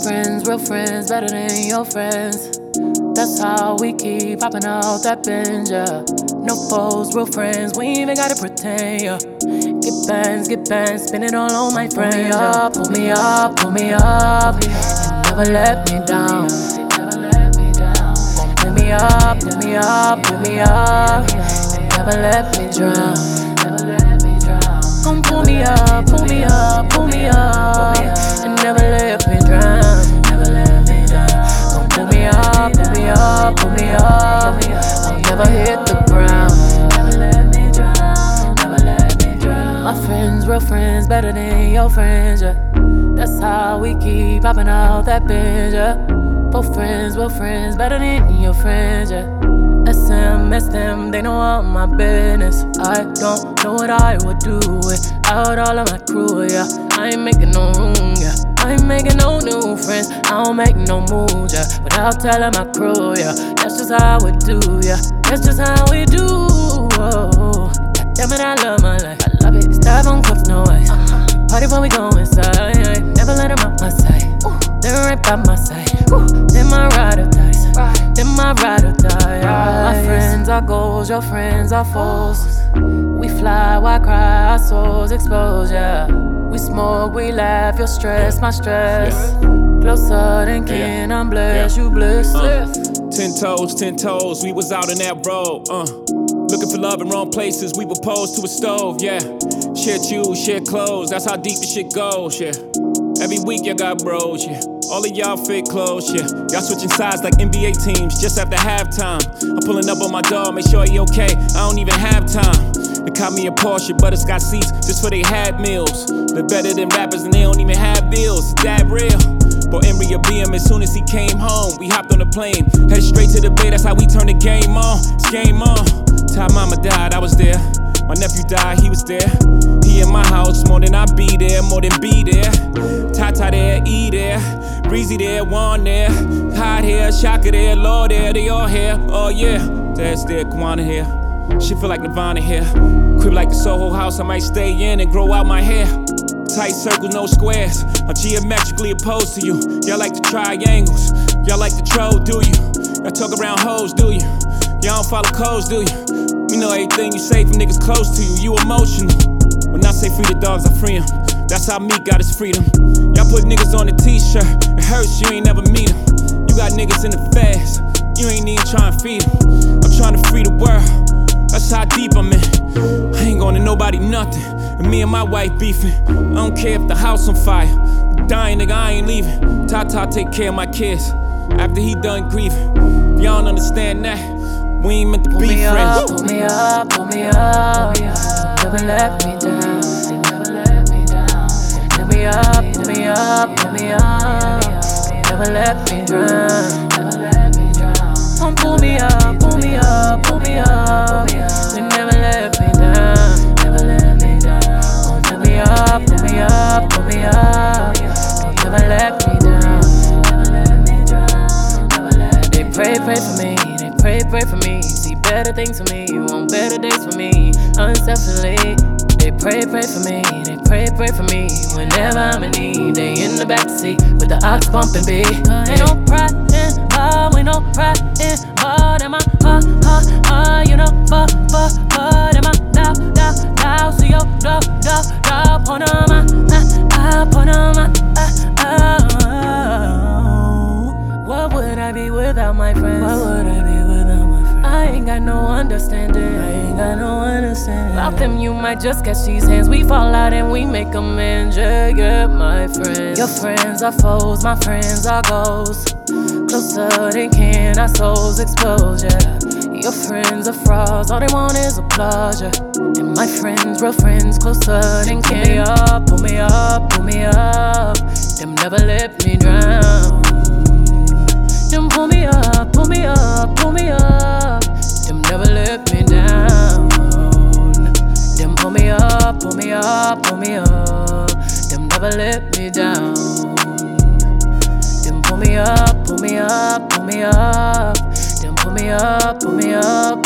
friends, real friends, better than your friends. That's how we keep popping out that binge, yeah. No foes, real friends, we ain't even gotta pretend, yeah. Get bands, spin it all on my friends, yeah. Pull me up, and never let me down. Pull me up, and never let me drown. Gon' pull me up, and never let me drown. Gon' pull me up, I'll never hit the ground. My friends, real friends, better than your friends, yeah. That's how we keep popping out that binge, yeah. Both friends, real friends, better than your friends, yeah. SM, they know all my business. I don't know what I would do without all of my crew, yeah. I ain't making no room, yeah. I ain't making no new friends, I don't make no moves, yeah. Without telling my crew, yeah. That's just how we do, yeah. That's just how we do, oh. Damn it, I love my life, I love it. Dive on cups, no ice. Party before we go inside, never let them out my sight. They're right by my side, they're my ride or die. They're my ride or die. My friends are goals, your friends are foes. We fly, why cry, our souls expose, yeah. We smoke, we laugh, your stress, my stress. Closer than kin, I'm blessed, you blessed. 10 toes, we was out in that road, looking for love in wrong places, we were posed to a stove, yeah. Share shoes, share clothes, that's how deep the shit goes, yeah. Every week y'all got bros, yeah. All of y'all fit clothes, yeah. Y'all switching sides like NBA teams just after halftime. I'm pulling up on my dog, make sure he okay, I don't even have time. They caught me a Porsche, butterscotch seats, just for they had meals. They're better than rappers and they don't even have bills, is that real? But Emery beat him as soon as he came home. We hopped on the plane, headed straight to the bay, that's how we turn the game on. It's game on. Time mama died, I was there. My nephew died, he was there. He in my house, more than I be there, more than be there. Tata there, E there, Breezy there, Juan there. Hot here, Shaka there, Lord there, they all here. Oh yeah, Dad's there, Kwana here. Shit feel like Nirvana here. Crib like the Soho house, I might stay in and grow out my hair. Tight circles, no squares. I'm geometrically opposed to you. Y'all like the triangles. Y'all like the troll, do you? Y'all talk around hoes, do you? Y'all don't follow codes, do you? We know everything you say from niggas close to you. You emotional. When I say free the dogs, I free them. That's how Meek got his freedom. Y'all put niggas on a t-shirt. It hurts, you ain't never meet them. You got niggas in the fast. You ain't even trying to feed them. I'm trying to free the world. That's how deep I'm in. I ain't going to nobody nothing. And me and my wife beefing. I don't care if the house on fire. Dying nigga, I ain't leaving. Tata take care of my kids after he done grieving. If y'all don't understand that, we ain't meant to be friends. Pull me up, never let me down. Pull me up, never let me drown. Pull me up, and never let me down. Pull me up, never let me down. They pray for me, pray for me. See better things for me, want better days for me. Unselfishly, they pray for me, pray for me. Whenever I'm in need, they in the backseat with the ox bumping beat. Ain't no pride in love, ain't no pride in heart. Am I, you know, but am I now? See your love, point on my, What would I be without my friends? I ain't got no understanding. Without them, you might just catch these hands. We fall out and we make amends. Yeah, my friends. Your friends are foes, my friends are goals. Closer than kin, our souls expose, yeah. Your friends are frauds, all they want is applause, yeah. And my friends, real friends, closer than kin. Pull me up, them never let me drown. Them pull me up, them never let me down. Them pull me up, them never let me down. Them pull me up, them pull me up,